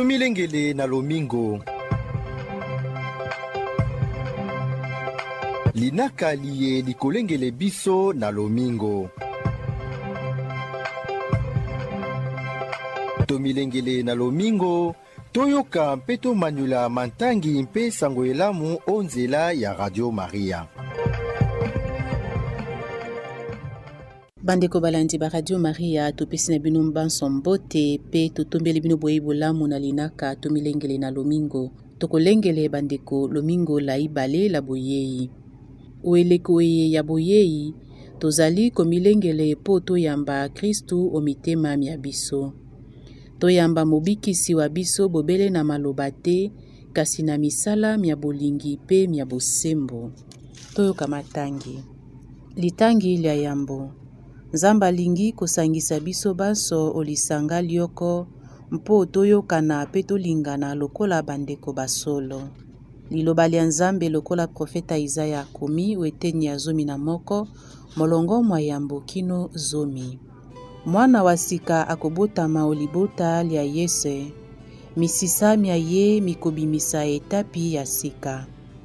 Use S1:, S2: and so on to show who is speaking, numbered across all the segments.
S1: Tomilengele na lomingo. Linaka liye likolengele biso na lomingo. Tomilengele na lomingo, toyoka mpe tomanyula mantangi mpe sango elamu onzela ya Radio Maria.
S2: Bandeko balandi ba Radio Maria, topesi na bino mbanso mbote pe totombeli bino boye bolamu na linaka tomilengele na lomingo. Tokolengele bandeko lomingo la ibale la boyei. Oeleko ya boyei, tozali komilengele po toyamba Kristu omitema mia biso. Toyamba mobikisi wa biso bobele na maloba te, kasi na misala mia bolingi pe mia bosembo. Toyoka matangi. Litangi lia yambo. Nzamba lingi kosangisa biso baso olisanga lioko, mpo toyokana pe tolingana lokola bandeko basolo. Liloba lia Nzambe lokola profeta Isaya akomi weteni ya 11 molongo mwa yambo kino 10. Mwana wa sika akobotama olibota lia Yese, misisa mia ye mikobimisa etapi ya sika.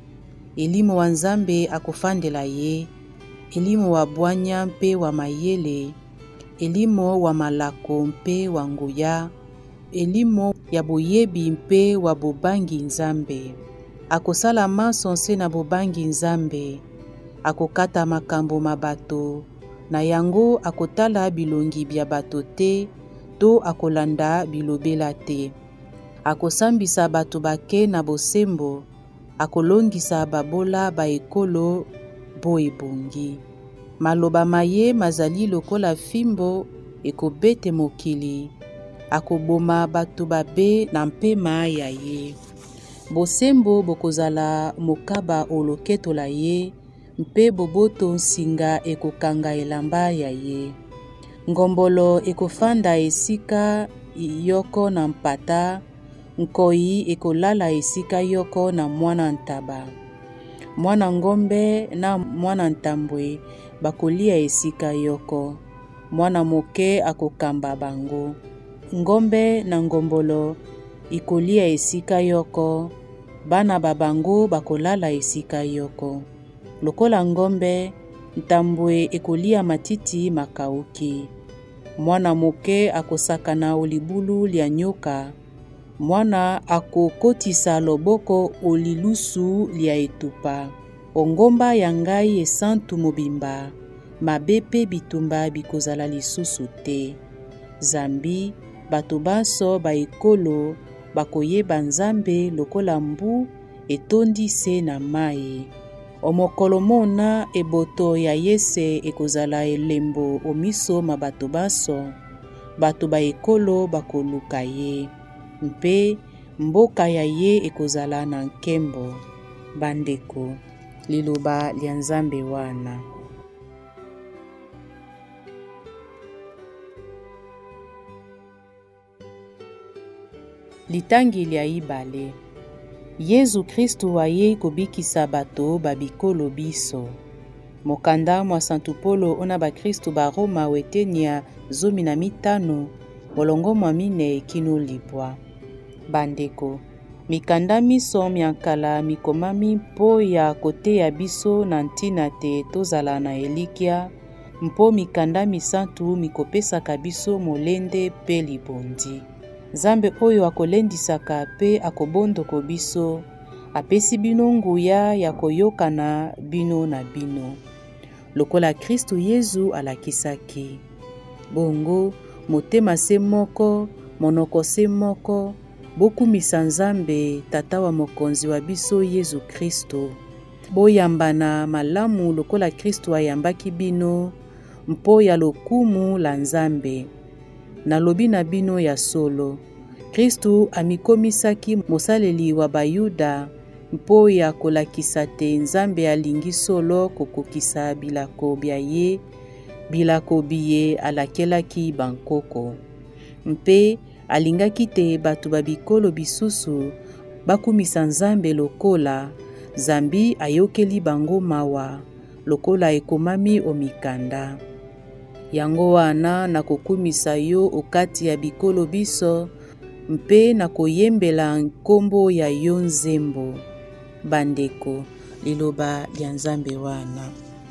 S2: Elimu wa Nzambe akofandela ye, elimu wa bwanya mpe wa mayele, elimu wa malako mpe wa nguya, elimu ya boyebi mpe wa bobangi Nzambe. Akosala masonse na bobangi Nzambe, akokata makambo mabato, na yango akotala bilongi bya bato te, to akolanda bilobela te. Akosambisa bato bake na bosembo, akolongisa babola ba ekolo bo ebongi. Maloba maye mazali lokola fimbo ekobete mokili, akoboma bato babe na mpema ya ye. Bosembo bokozala mokaba oloketola ye, mpe boboto nsinga ekokanga elamba ya ye. Ngombolo ekofanda esika yoko na mpata, nkoi ekolala esika yoko na mwana ntaba. Mwana ngombe na mwana ntambwe bakolia esika yoko. Mwana moke akokamba bango. Ngombe na ngombolo ikolia esika yoko, bana babango bakolala esika yoko. Lokola ngombe, ntambwe ekolia matiti makauki. Mwana moke akosakana olibulu lia nyoka. Mwana akokotisa loboko olilusu lia etupa. Ongomba ya ngai esantu mobimba, mabepe bitumba bikozala lisusu te. Zambi, bato baso ba ekolo, bakoyeba Nzambe lokola mbu etondi se na mai. Omokolo mona eboto ya Yese ekozala elembo omiso mabato baso, bato ba ekolo bakoluka ye. Mpe mboka ya ye ekozala na nkembo. Bandeko, liloba lia Nzambe wana. Litangi lia ibale. Yesu Kristu aye kobikisa bato babikolo biso. Mokanda mwa Santu Polo ona ba Kristu ba Roma weteni ya 15 molongo mwa 4 kino libwa. Bandeko, mikanda miso miankala mikomami mpo ya kote ya biso na ntina te tozala na elikia, mpo mikanda misantu mikopesaka biso molende pe libondi. Nzambe oyo akolendisaka pe akobondoko biso, apesi bino nguya ya koyokana bino na bino. Lokola Kristu Yesu alakisaki. Bongo, motema se moko, monoko se moko, bokumisa Nzambe tata wa mokonzi wa biso Yesu Kristo. Boyambana malamu lokola Kristu ayambaki bino, mpo ya lokumu la Nzambe. Nalobi na bino ya solo. Kristu amikomisaki mosaleli wa Bayuda, mpo ya kolakisa te Nzambe alingi solo kokokisa bilako bya ye, bilako biye alakelaki bankoko. Mpe alingaki te bato babikolo bisusu bakumisa Nzambe lokola Zambi ayokeli bango mawa, lokola ekomami omikanda. Yango wana na kokumisa yo okati ya bikolo biso, mpe na koyembela nkombo ya yo nzembo. Bandeko, liloba lya Nzambe wana.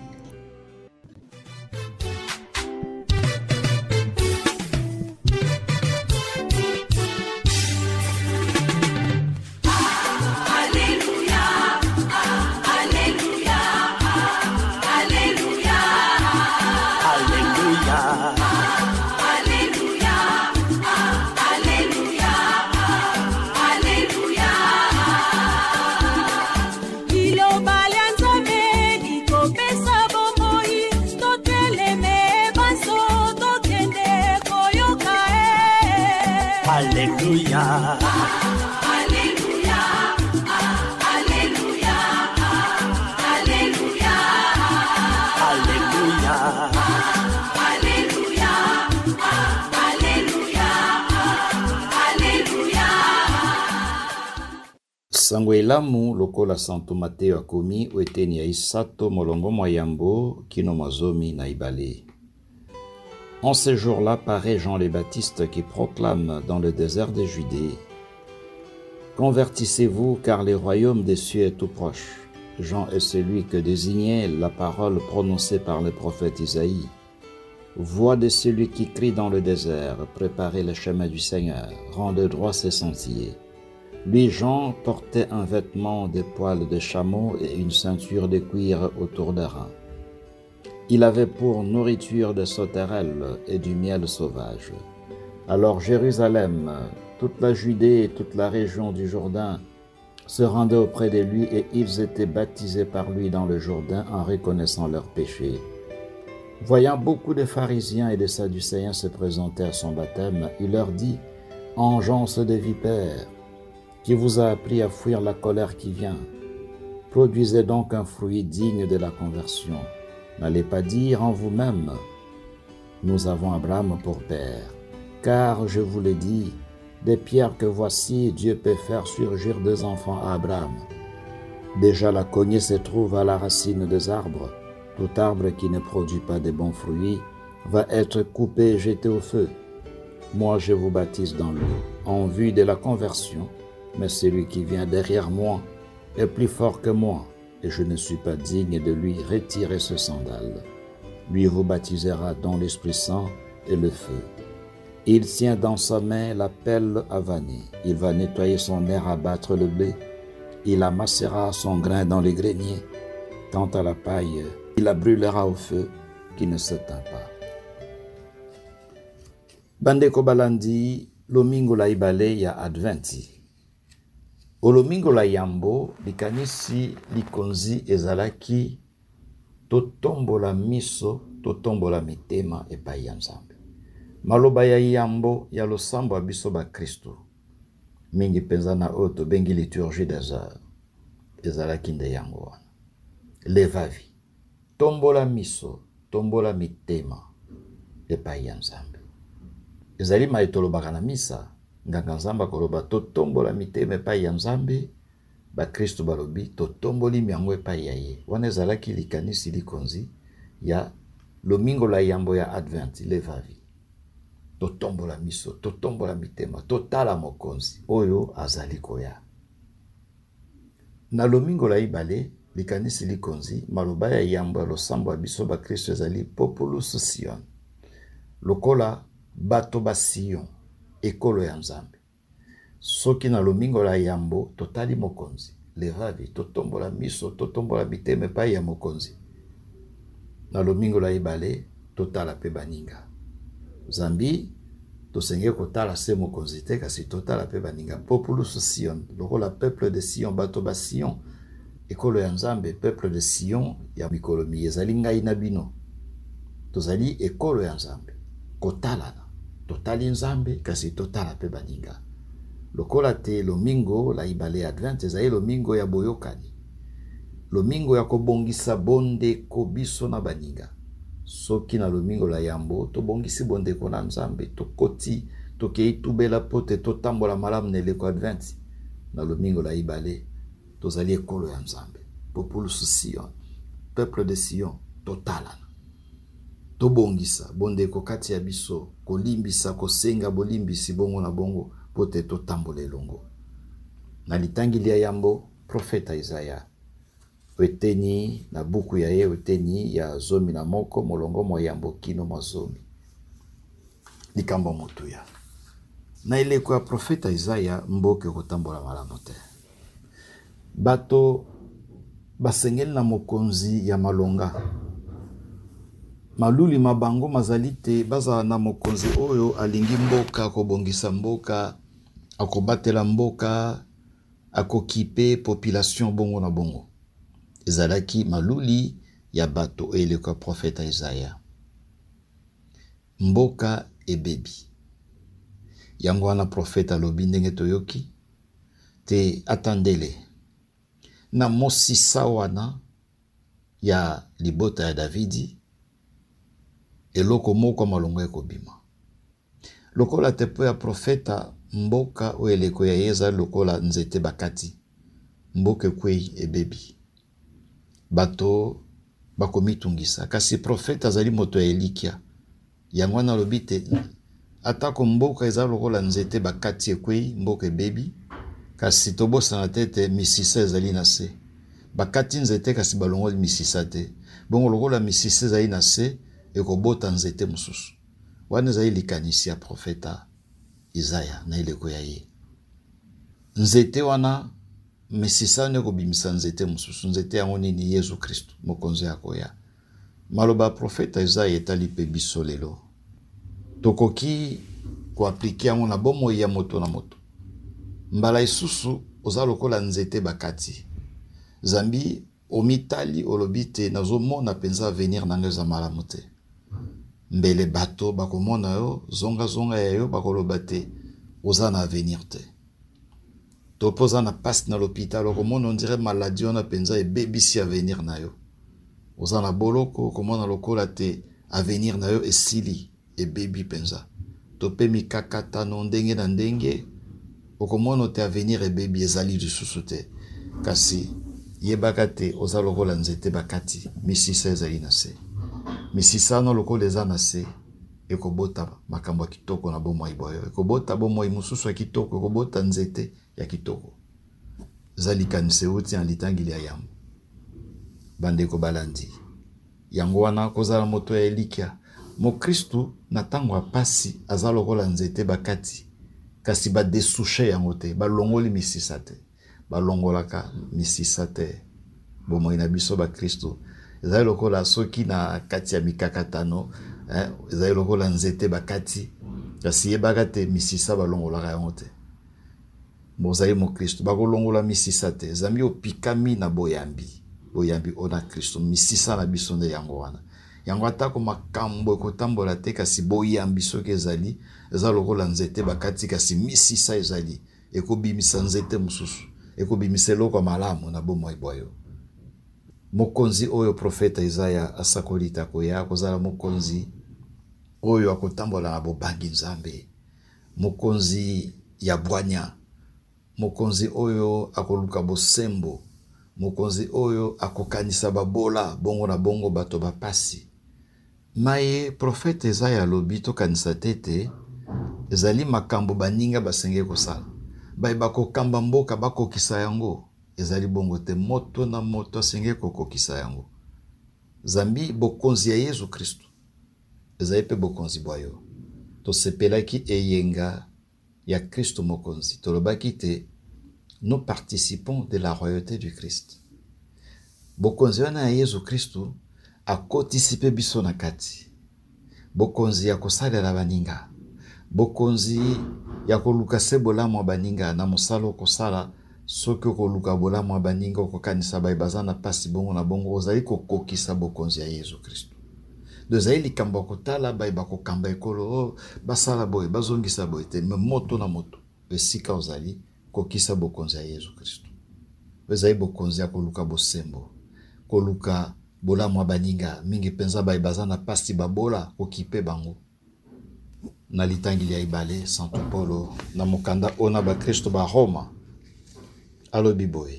S3: Alléluia. Alléluia. Alléluia. Alléluia. Alléluia. Alléluia. Alléluia. Alléluia.
S4: Sango elamu lokola Santo Mateo akomi weteni ya isato molongo mwa yambo kino mazomi na ibale. En ce jour-là paraît Jean le Baptiste qui proclame dans le désert de Judée: Convertissez-vous car le royaume des cieux est tout proche. Jean est celui que désignait la parole prononcée par le prophète Isaïe. Voix de celui qui crie dans le désert: Préparez le chemin du Seigneur, rendez droit ses sentiers. Lui, Jean, portait un vêtement de poils de chameau et une ceinture de cuir autour des reins. Il avait pour nourriture des sauterelles et du miel sauvage. Alors Jérusalem, toute la Judée et toute la région du Jourdain se rendaient auprès de lui et ils étaient baptisés par lui dans le Jourdain en reconnaissant leurs péchés. Voyant beaucoup de pharisiens et de sadducéens se présenter à son baptême, il leur dit: Engeance de vipères, qui vous a appris à fuir la colère qui vient? Produisez donc un fruit digne de la conversion. N'allez pas dire en vous-même: Nous avons Abraham pour père. Car je vous l'ai dit, des pierres que voici, Dieu peut faire surgir des enfants à Abraham. Déjà la cognée se trouve à la racine des arbres. Tout arbre qui ne produit pas de bons fruits va être coupé et jeté au feu. Moi je vous baptise dans l'eau, en vue de la conversion, mais celui qui vient derrière moi est plus fort que moi, et je ne suis pas digne de lui retirer ce sandal. Lui vous baptisera dans l'Esprit Saint et le feu. Il tient dans sa main la pelle à vanner. Il va nettoyer son aire à battre le blé. Il amassera son grain dans les greniers. Quant à la paille, il la brûlera au feu qui ne s'éteint pas. Bandeko balandi, lomingo la ibale ya adventi. Olomingo la yambo, likanisi likonzi ezalaki totombola miso, totombola mitema epai ya Nzambe. Maloba ya yambo ya losambo abiso ba Kristo. Mingi penza na oto bengi liturgie des heures. Ezalaki nde yango wana. Levavi. Tombola miso, tombola mitema epai ya Nzambe. Ezali maitolobaka na misa. Nganga Nzambe koloba totombola mitema epai ya Nzambe, ba Kristo balobi totomboli miango epai ya ye. Wana ezalaki likanisi likonzi ya lomingo la yambo ya adventi, levavi. Totombola miso, totombola mitema, totala mokonzi oyo azali koya. Na lomingo la ibale, likanisi likonzi, maloba ya yambo ya losambo ya biso ba Kristo ezali populus Sion. Lokola bato ba Sion, ekolo ya Nzambe. Soki na lomingo la yambo, totali mokonzi. Levavi, totombola miso, totombola mitema epai ya mokonzi. Na lomingo la ibale, totala pe baninga. Zambi, tosenge kotala se mokonzi te kasi totala pe baninga. Populus Sion, lokola peuple de Sion, bato ba Sion, ekolo ya Nzambe, peuple de Sion, ya mikolo mi ezali ngai na bino. Tozali ekolo ya Nzambe. Kotalana. Totali Nzambe kasi totala pe baninga. Lokola te lomingo la ibale advent ezali lomingo ya boyokani. Lomingo ya kobongisa bonde ko biso na baninga. Soki na lomingo la yambo tobongisi bonde ko na Nzambe tokoti tokei tubela pote totambola malamu na eleko advent. Na lomingo la ibale tozali ekolo ya Nzambe. Populus Sion, peuple de Sion, totalana. Tobongisa bonde ko kati ya biso, kolimbisa kosenga bolimbisi bongo na bongo, pote totambola elongo. Na litangili ya yambo profeta Isaya weteni na buku ya ye weteni ya zomi na moko molongo mwa yambo kino mwa zomi. Likambo mutuya. Na ileko ya profeta Isaya mboke kotambola malamu te. Bato basengeli na mokonzi ya malonga. Maluli mabango mazalite baza na mokonzi oyo alingi mboka akobongisa mboka, akobatela mboka, akokipe population bongo na bongo. Ezalaki maluli ya bato eleko ya profeta Isaya. Mboka ebebi. Yango wana profeta lobi ndenge toyoki te atandele. Na mosisa wana ya libota ya Davidi eloko moko malongo ekobima. Lokola tepo ya profeta mboka o eleko ya yeza lokola nzete bakati. Mboka kwei ebebi. Bato bakomitungisa. Kasi profeta zali moto ya elikia. Yango wana lobite atako mboka eza lokola nzete bakati ekwei mboka ebebi. Kasi tobosa na tete misisa ezali na se. Bakati nzete kasi balongoli misisa te. Bongo lokola misisa ezali na se ekobota nzete mususu. Wana ezali likanisi ya profeta Isaya na ileko ya ye. Nzete wana misisa ne kobimisa nzete mususu. Nzete yango nini Yesu Kristo mokonzi akoya. Maloba profeta Isaya etali pe biso lelo. Tokoki ko aplike yango na bomo ya moto na moto. Mbala isusu oza lokola nzete bakati. Zambi omitali olobite nazomona penza venir na ngeza malamu te. Mbele bato bakomona yo zonga ya yo bakoloba te oza na avenir te. Topoza na passe na l'hôpital okomona on dirait maladie on a penza ebebisi avenir na yo. Oza na boloko komona lokola te avenir na yo esili ebebi penza. Tope mikakata no ndenge na ndenge okomono te avenir ebebi ezali lisusu te. Kasi yebaka te oza lokola nzete bakati misisa ezali na se. Misisa no lokola eza na se ekobota makambo ya kitoko na bomoi boyo. Ekobota bomoi mususu ya kitoko, ekobota nzete ya kitoko. Ezali kanise uti en litangili ya yambo. Bandeko balandi. Yango wana kozala moto ya elikia. Mo Kristu na tango apasi aza lokola nzete bakati. Kasi ba desushe yango te, ba longoli misisa te. Ba longolaka misisa te. Bomoi na biso ba Kristo. Ezali lokola soki na kati ya mikakatano, ezali lokola nzete bakati. Kasi yebaka te misisa ba longolaka yango te. Bozali mo Kristo, ba kolongola misisa te. Zambi opikami na boyambi. Boyambi ona Kristo, misisa na biso nde yango wana. Yango atako makambo ekotambola te kasi boyambi soki ezali. Eza lokola nzete bakati kasi misisa ezali. Ekobimisa nzete mususu. Ekobimisa eloko malamu na bomoi boyo. Mokonzi oyo profeta Isaya asakolita koya kozala mokonzi oyo akotambola na bobangi nzambe. Mokonzi ya bwanya. Mokonzi oyo akoluka bosembo. Mokonzi oyo akokanisa babola bongo na bongo bato bapasi. Maye profeta Isaya lobi tokanisa tete ezali makambo baninga basenge kosala. Bai bakokamba mboka bakokisa yango. Ezali bongo te moto na moto asenge kokokisa yango. Zambi bokonzi ya Yesu Kristo. Ezali pe bokonzi boyo. Tosepelaki eyenga ya Kristo mokonzi. Tolobaki te nous participons de la royauté du Christ. Bokonzi wana ya Yesu Kristo akotisipe biso na kati. Bokonzi ya kosalela baninga. Bokonzi ya koluka se bolamu baninga na mosalo kosala soki koluka bolamu baninga kokanisa baibazana pasi bongo na bongo ozali kokokisa bokonzi ya Yesu Kristo. Dozali likambo kotala baibako kamba ekolo basala boy bazongisa boy te moto na moto esika ozali kokisa bokonzi ya Yesu Kristo. Bezali bokonzi ya koluka bosembo. Koluka bolamu baninga mingi penza baibazana pasi babola kokipe bango. Na litangili ya ibale Santo Paulo na mokanda ona ba Kristo ba Roma alobi boye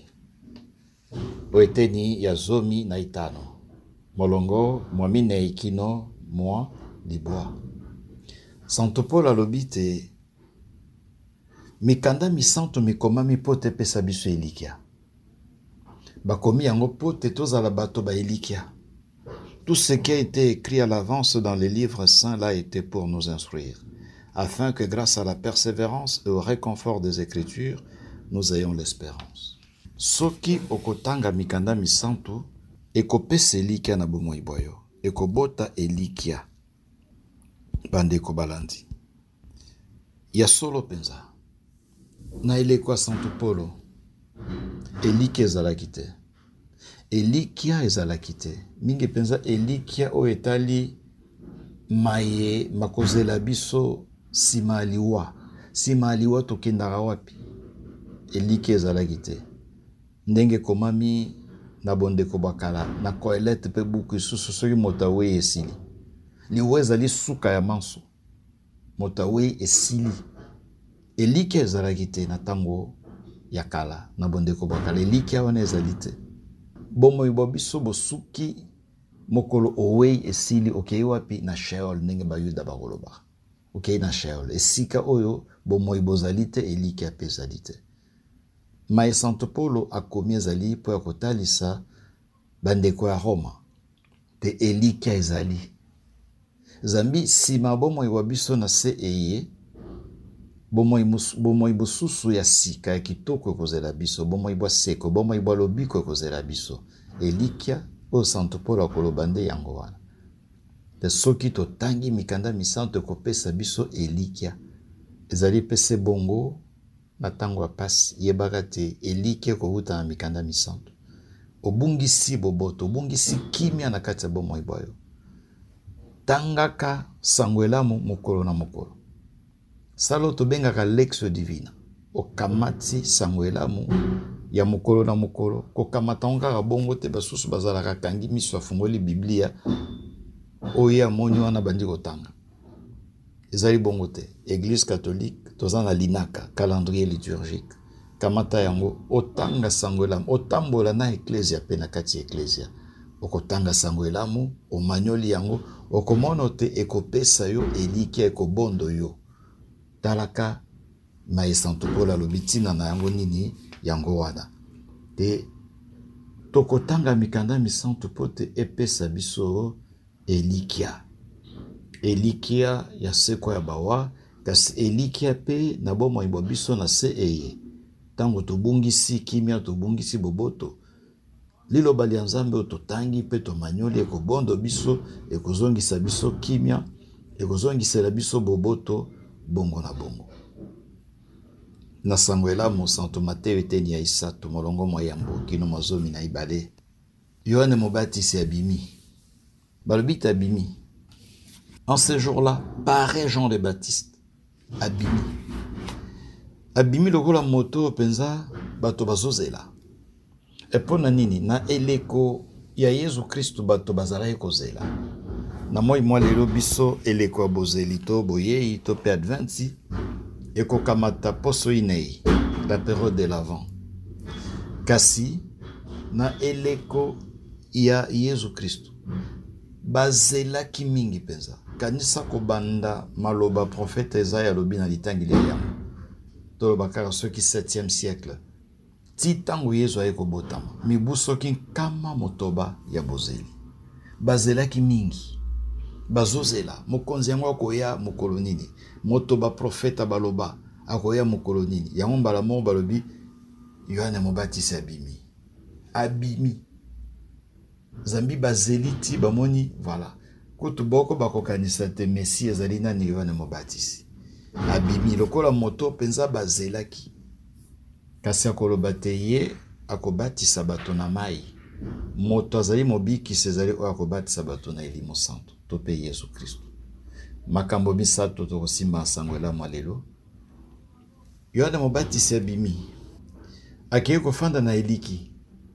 S4: oeteni ya zomi na itano molongo mwamine ikino mwa libwa. Santo Paulo alobi te mikanda misantu mikomami po te pesa biso elikia. Bakomi yango po te tozala bato ba elikia. Tout ce qui a été écrit à l'avance dans les livres saints l'a été pour nous instruire, afin que grâce à la persévérance et au réconfort des Écritures, nous ayons l'espérance. Soki okotanga mikanda misantu, ekopesa elikia na bomoi boyo, ekobota elikia, bandeko balandi. Ya solo penza, na elekwa Santo Polo, elikia ezalaki te. Elikia ezalaki te. Mingi penza elikia o etali maye makozela biso sima aliwa. Sima aliwa tokendaka wapi. Elikia ezalaki te. Ndenge komami na bondeko bakala na koelete pe buku isusu soki motawe esili. Liwa ezali suka ya manso. Motawe esili. Elikia ezalaki te na tango ya kala na bondeko bakala. Elikia wana ezali te. Bomo ibobiso bosuki mokolo owei esili okei wapi na Sheol ndenge bayuda bakoloba. Okei na Sheol. Esika oyo bomo ibozalite elikia pezalite. Mae Santo Polo akomi ezali po ya kotalisa bandeko ya Roma. Te elikia ezali. Zambi sima bomo iwabiso na se eye. Bomo ibosusu ya sika ya kitoko kozela biso. Bomo ibwa seko. Bomo ibwa lobiko kozela biso. Elikia o Santo Polo akolobande yango wana. Te soki to tangi mikanda misanto kopesa biso elikia. Ezali pese bongo na tango ya pasi. Yebaka te elikia kohuta na mikanda misanto. Obungisi boboto. Obungisi kimia na kati ya bomo iboyo. Tangaka sangwelamu mokolo na mokolo. Salo to bengaka lexio divina. Okamati sangwelamu ya mokolo na mokolo. Kokamata onga bongo te basusu bazalaka kangi miso afungoli Biblia. Oya moni wana bandi kotanga. Ezali bongo te. Église catholique toza na linaka calendrier liturgique. Kamata yango otanga sangwelamu. Otambola na eklesia pe na kati eklesia. Okotanga sangwelamu. Omanyoli yango. Okomono te ekopesa yo elikia ekobondo yo. Talaka Mae Santo Polo alobitina na yango nini yango wana. Te tokotanga mikanda misantu po te epesa biso elikia. Elikia ya seko ya bawa. Kasi elikia pe na bomo ibo biso na se eye. Tango tobungisi kimia tobungisi boboto. Lilo bali nzambe ototangi pe to manyoli ekobondo biso. Ekozongisa biso kimia. Ekozongisela biso boboto. Bongo na bongo. Na sangwelamu Santo Mateo eteni ya isato molongo moyambo kino mazomi na ibale. Yohane Mobatisi abimi. Balobita abimi. En ce jour-là, paraît Jean le Baptiste. Abimi. Abimi lokola moto penza bato bazozela. Epona nini na eleko ya Yesu Kristu bato bazala ekozela. Na moi lelo biso eleko ya bozelito boyei to pe adventi eko kamata poso inei la période de l'avant. Kasi na eleko ya Yesu Kristu bazela ki mingi penza. Kanisa kobanda maloba prophète Esaïa lobi na litangi leliam. To bakara soki 7e siècle. Ti tango Yesu ayeko botama. Mibuso ki kama motoba ya bozeli. Bazela ki mingi. Bazozela, mokonzi yango akoya mokolo nini. Motoba profeta baloba akoya mokolo nini. Yango mbala mo balobi Yohane Mobatisi abimi. Abimi. Zambi bazeliti bamoni voilà. Kutu boko bakokanisa te Messi ezali nani Yohane Mobatisi. Abimi lokola moto penza bazelaki. Kasi akoloba te ye akobatisa bato na mai. Moto azali mobiki sezali o akobatisa bato na elimo santo. Tope Yesu Kristu. Makambo misato tokosimba sangwelamu alelo. Yohane Mobatisi abimi. Akeye kofanda na eliki.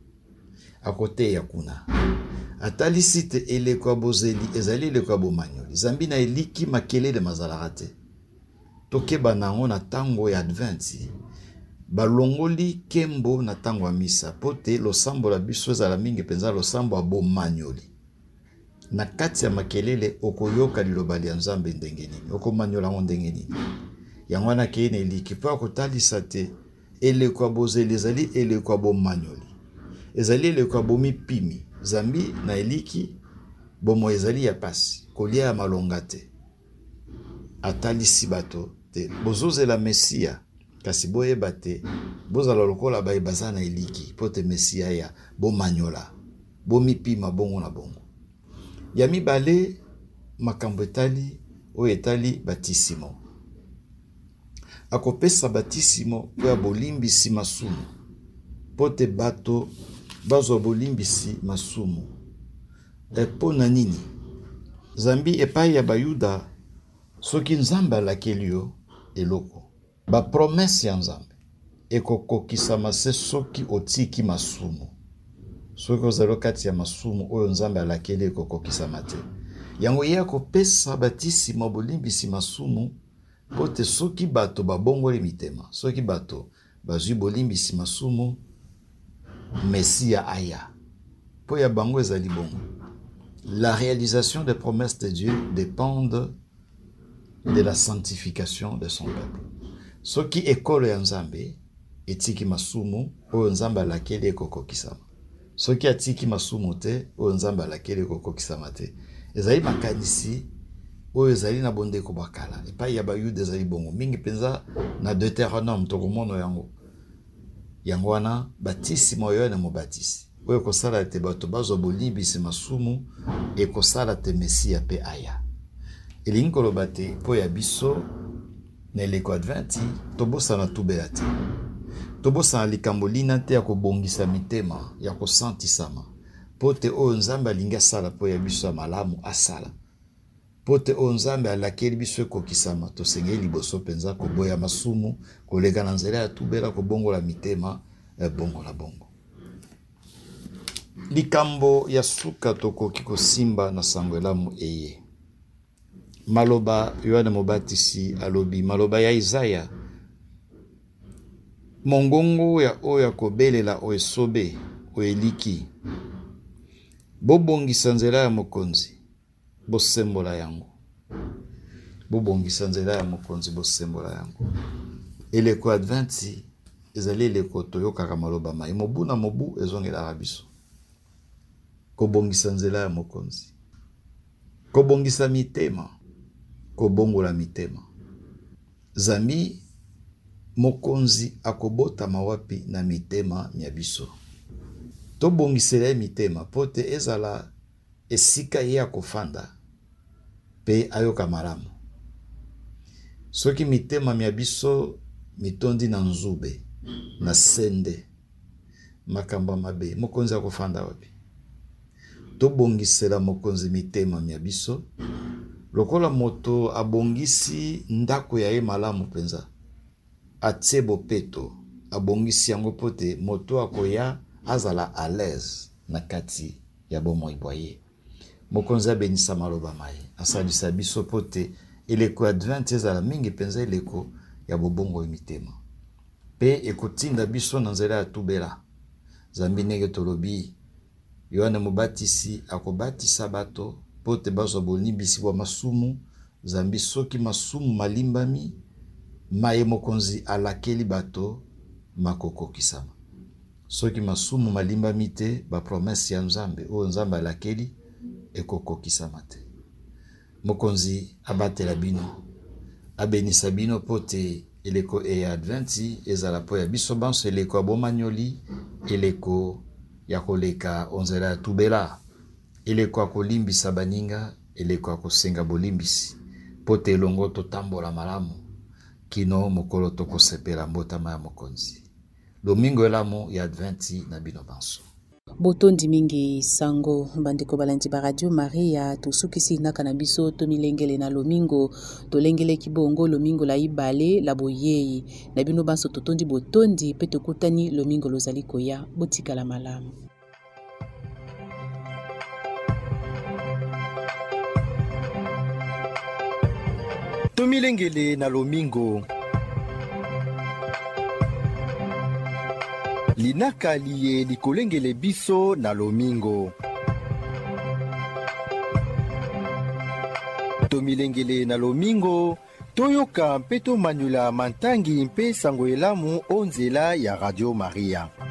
S4: Akote ya kuna. Atalisite eleko ya bozeli ezali eleko ya bomanyoli. Zambi na eliki makele de mazalarate. Tokeba nango na tango ya adventi. Balongoli kembo na tango ya misa. Pote losambo la biso ezala mingi penza losambo ya bomanyoli. Na kati ya makelele okoyoka liloba ya Nzambe ndenge nini. Okomanyola ngo ndenge nini. yango wana ke na eliki po akotalisa te eleko ya bozeli ezali eleko ya bomanyoli ezali eleko ya bomipimi zambi na eliki bomo ezali ya pasi kolia ya malonga te atalisi bato te bozozela mesia kasi boyeba te bozala lokola baza na eliki po te mesia ya bomanyola bomipima bongo na bongo ya mibale makambo etali oyo etali batisimo akopesa batisimo po ya bolimbisi masumu po te bato bazwa bolimbisi masumu epo na nini zambi epai ya bayuda soki nzambe alakeli yo eloko bapromese ya nzambe ekokokisama se soki otiki masumu soki ozali kati ya masumu oyo nzambe alakeli ekokokisama te yango ye akopesa batisimo bolimbisi masumu po te soki bato babongoli mitema soki bato bazwi bolimbisi masumu mesia aya po ya bango ezali bongo. La réalisation des promesses de Dieu dépendent de la sanctification de son peuple. Soki ekolo ya nzambe etiki masumu oyo nzambe alakeli ekokokisama soki atiki masumu te oyo nzambe alakeli ekokokisama te ezali makanisi oyo ezali na bondeko bakala epai ya bayuda ezali bongo mingi penza na Deutéronome tokomono yango wana batisimo oyo na mobatisi oyo kosala te bato bazwa bolimbisi masumu ekosala te mesia pe aya elingi koloba te po ya biso na eleko adventi tobosana tubela te tobosana likambo lina te ya kobongisa mitema ya kosantisama po te oyo nzambe alingi asala po ya biso ya malamu asala po te oyo nzambe alakeli biso ekokisama tosengeli liboso mpenza koboya masumu koleka na nzela ya tubela kobongola mitema bongo na bongo. Likambo ya suka tokoki kosimba na sango elamu eye maloba Yohane Mobatisi alobi maloba ya Isaya mongongo ya oya kobelela oyo esobe oyo eliki bobongisa nzela ya mokonzi bosembola yango bobongisa nzela ya mokonzi bosembola yango eleko adventi ezali eleko toyokaka maloba mai mobu na mobu ezongelaka biso kobongisa nzela ya mokonzi kobongisa mitema kobongola mitema zami mokonzi akobota mawapi na mitema ya biso tobongisela mitema pote ezala esika ye akofanda pe ayoka malamu soki mitema ya biso mitondi na nzube na sende makamba mabe mokonzi akofanda wapi tobongisela mokonzi mitema ya biso lokola moto abongisi ndako ya ye malamu penza atie bopeto abongisi yango pote moto akoya azala à l'aise na kati ya bomoi boye mokonzi abenisa maloba mai asalisa biso pote eleko advent ezala mingi penza eleko ya bobongo mitema pe ekotinda biso na nzela ya tubela zambi ndenge tolobi Yohane Mobatisi akobatisa bato pote bazwa bolimbisi bwa masumu zambi soki masumu malimbami maye mokonzi alakeli bato makokokisama soki masumu malimbami te bapromese ya nzambe oyo nzambe alakeli ekokokisama te mokonzi abatela bino abenisa bino pote eleko ya adventi ezala po ya biso banso eleko ya bomanyoli eleko ya koleka onzela ya tubela eleko ya kolimbisa baninga eleko ya kosenga bolimbisi pote elongo totambola malamu kino mokolo tokosepela mbotama ya mokonzi domingo elamu ya adventi na bino banso
S2: botondi mingi sango bandeko balandi ba Radio Maria tosukisi naka na biso to milengele na lomingo tolengele kibongo lomingo la ibale la boyei na bino banso totondi botondi pe tokutani lomingo lozali koya botika la malamu.
S1: To milengele na lomingo linaka liye likolengele biso na lomingo. To milengele na lomingo toyoka mpe tomanyula mantangi mpe sango elamu o nzela ya Radio Maria.